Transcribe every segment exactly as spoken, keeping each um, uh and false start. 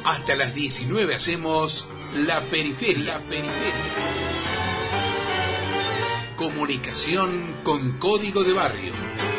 Hasta las diecinueve hacemos La Periferia. La Periferia. Comunicación con código de barrio.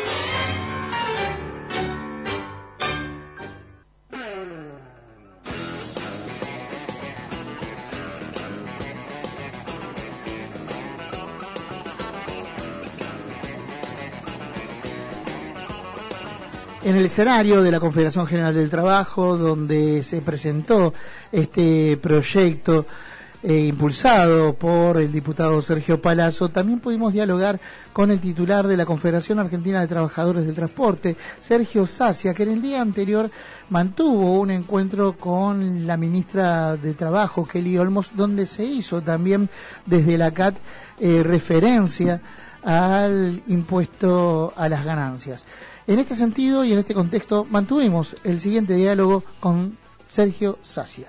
En el escenario de la Confederación General del Trabajo, donde se presentó este proyecto eh, impulsado por el diputado Sergio Palazzo, también pudimos dialogar con el titular de la Confederación Argentina de Trabajadores del Transporte, Sergio Sacia, que en el día anterior mantuvo un encuentro con la ministra de Trabajo, Kelly Olmos, donde se hizo también desde la C A T eh, referencia al impuesto a las ganancias. En este sentido y en este contexto mantuvimos el siguiente diálogo con Sergio Sacia.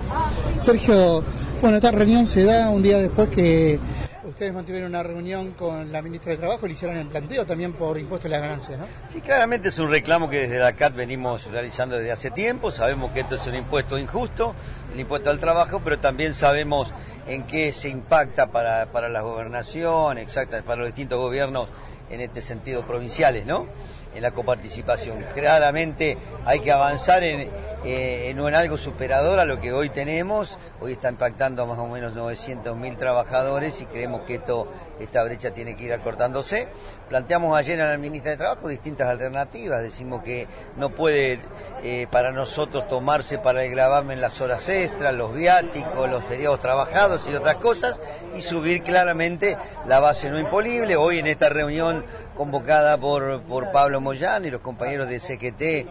Sergio, bueno, esta reunión se da un día después que ustedes mantuvieron una reunión con la ministra de Trabajo y le hicieron el planteo también por impuesto a las ganancias, ¿no? Sí, claramente es un reclamo que desde la C A T venimos realizando desde hace tiempo. Sabemos que esto es un impuesto injusto, el impuesto al trabajo, pero también sabemos en qué se impacta para, para la gobernación, exacta, para los distintos gobiernos en este sentido provinciales, ¿no? En la coparticipación. Claramente hay que avanzar en, eh, en, en algo superador a lo que hoy tenemos. Hoy está impactando a más o menos novecientos mil trabajadores y creemos que esto, esta brecha tiene que ir acortándose. Planteamos ayer a la ministra de Trabajo distintas alternativas. Decimos que no puede eh, para nosotros tomarse para el gravamen las horas extras, los viáticos, los feriados trabajados y otras cosas, y subir claramente la base no imponible. Hoy en esta reunión convocada por, por Pablo Moyano y los compañeros de C G T,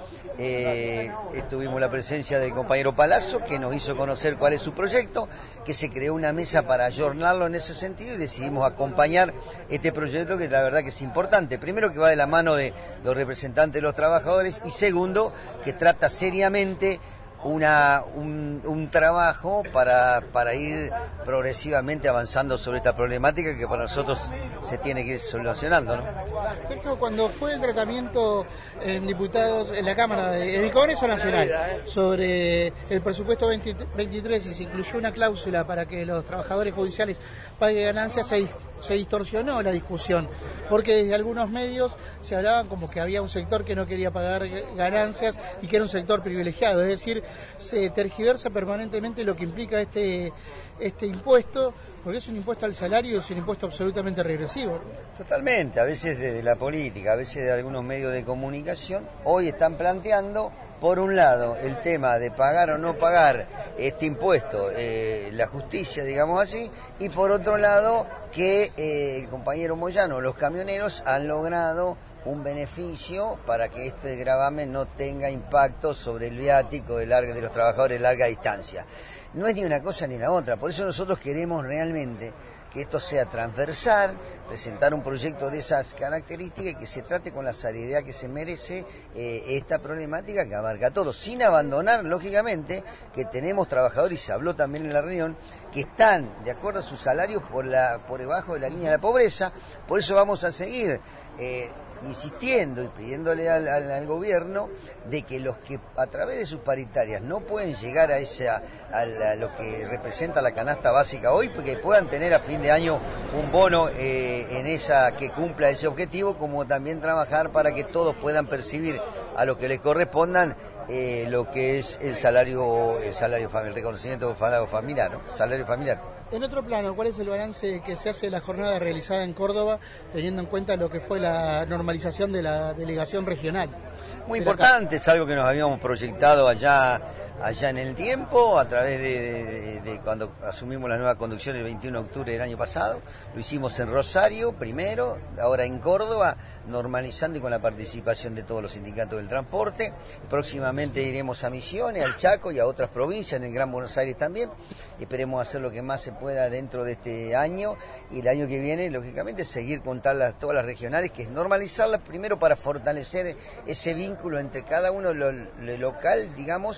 eh, estuvimos la presencia del compañero Palazzo, que nos hizo conocer cuál es su proyecto, que se creó una mesa para ayornarlo en ese sentido y decidimos acompañar este proyecto, que la verdad que es importante. Primero, que va de la mano de los representantes de los trabajadores, y segundo, que trata seriamente Una, un, un trabajo para, para ir progresivamente avanzando sobre esta problemática que para nosotros se tiene que ir solucionando, ¿no? Sergio, cuando fue el tratamiento en diputados en la Cámara de el Congreso Nacional sobre el presupuesto veintitrés y se incluyó una cláusula para que los trabajadores judiciales paguen ganancias, se, se distorsionó la discusión, porque desde algunos medios se hablaban como que había un sector que no quería pagar ganancias y que era un sector privilegiado, es decir, se tergiversa permanentemente lo que implica este este impuesto, porque es un impuesto al salario, es un impuesto absolutamente regresivo. Totalmente, a veces desde la política, a veces de algunos medios de comunicación, hoy están planteando, por un lado, el tema de pagar o no pagar este impuesto, eh, la justicia, digamos así, y por otro lado, que eh, el compañero Moyano, los camioneros, han logrado un beneficio para que este gravamen no tenga impacto sobre el viático de, larga, de los trabajadores de larga distancia. No es ni una cosa ni la otra, por eso nosotros queremos realmente que esto sea transversal, presentar un proyecto de esas características y que se trate con la seriedad que se merece eh, esta problemática que abarca a todos, sin abandonar, lógicamente, que tenemos trabajadores, y se habló también en la reunión, que están, de acuerdo a sus salarios, por, la, por debajo de la línea de la pobreza. Por eso vamos a seguir eh, insistiendo y pidiéndole al, al, al gobierno de que los que a través de sus paritarias no pueden llegar a esa a, la, a lo que representa la canasta básica hoy, porque puedan tener a fin de año un bono eh, en esa que cumpla ese objetivo, como también trabajar para que todos puedan percibir a lo que les correspondan eh, lo que es el salario el salario familiar, el reconocimiento del salario familiar, ¿no? Salario familiar. En otro plano, ¿cuál es el balance que se hace de la jornada realizada en Córdoba, teniendo en cuenta lo que fue la normalización de la delegación regional? Muy importante, es algo que nos habíamos proyectado allá allá en el tiempo, a través de, de, de cuando asumimos la nueva conducción el veintiuno de octubre del año pasado. Lo hicimos en Rosario primero, ahora en Córdoba, normalizando y con la participación de todos los sindicatos del transporte. Próximamente iremos a Misiones, al Chaco y a otras provincias, en el Gran Buenos Aires también. Esperemos hacer lo que más se pueda dentro de este año, y el año que viene, lógicamente, seguir con todas las regionales, que es normalizarlas primero para fortalecer ese vínculo entre cada uno, lo, lo local, digamos,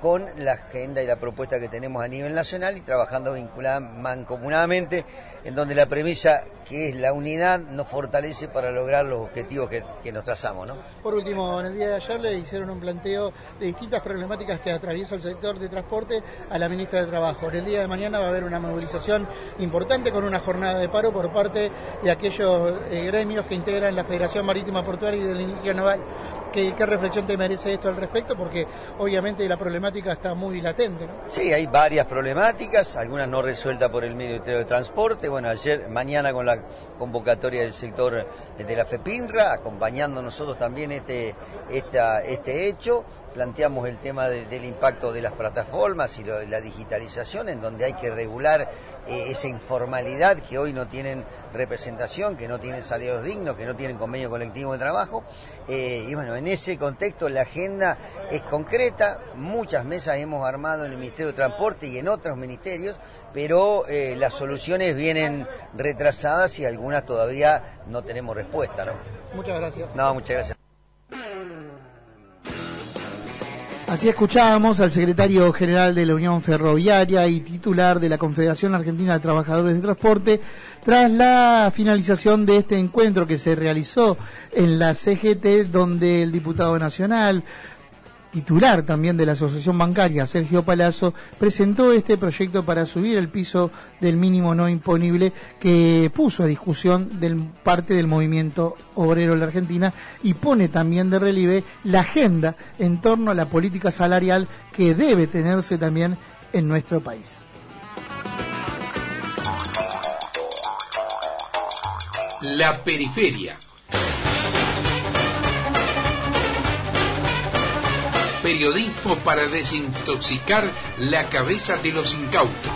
con la agenda y la propuesta que tenemos a nivel nacional y trabajando vinculada mancomunadamente, en donde la premisa que es la unidad nos fortalece para lograr los objetivos que, que nos trazamos, ¿no? Por último, en el día de ayer le hicieron un planteo de distintas problemáticas que atraviesa el sector de transporte a la ministra de Trabajo. En el día de mañana va a haber una movilización importante con una jornada de paro por parte de aquellos eh, gremios que integran la Federación Marítima Portuaria y de la Industria Naval. ¿Qué, ¿Qué reflexión te merece esto al respecto? Porque obviamente la problemática está muy latente, ¿no? Sí, hay varias problemáticas, algunas no resueltas por el Ministerio de Transporte. Bueno, ayer, mañana con la convocatoria del sector de la FEPINRA, acompañando nosotros también este, esta, este hecho. Planteamos el tema de, del impacto de las plataformas y lo, la digitalización, en donde hay que regular eh, esa informalidad que hoy no tienen representación, que no tienen salarios dignos, que no tienen convenio colectivo de trabajo. Eh, y bueno, en ese contexto la agenda es concreta, muchas mesas hemos armado en el Ministerio de Transporte y en otros ministerios, pero eh, las soluciones vienen retrasadas y algunas todavía no tenemos respuesta, ¿no? Muchas gracias. No, muchas gracias. Así escuchábamos al secretario general de la Unión Ferroviaria y titular de la Confederación Argentina de Trabajadores de Transporte tras la finalización de este encuentro que se realizó en la C G T, donde el diputado nacional, titular también de la Asociación Bancaria, Sergio Palazzo, presentó este proyecto para subir el piso del mínimo no imponible que puso a discusión del, parte del movimiento obrero en la Argentina y pone también de relieve la agenda en torno a la política salarial que debe tenerse también en nuestro país. La periferia. Periodismo para desintoxicar la cabeza de los incautos.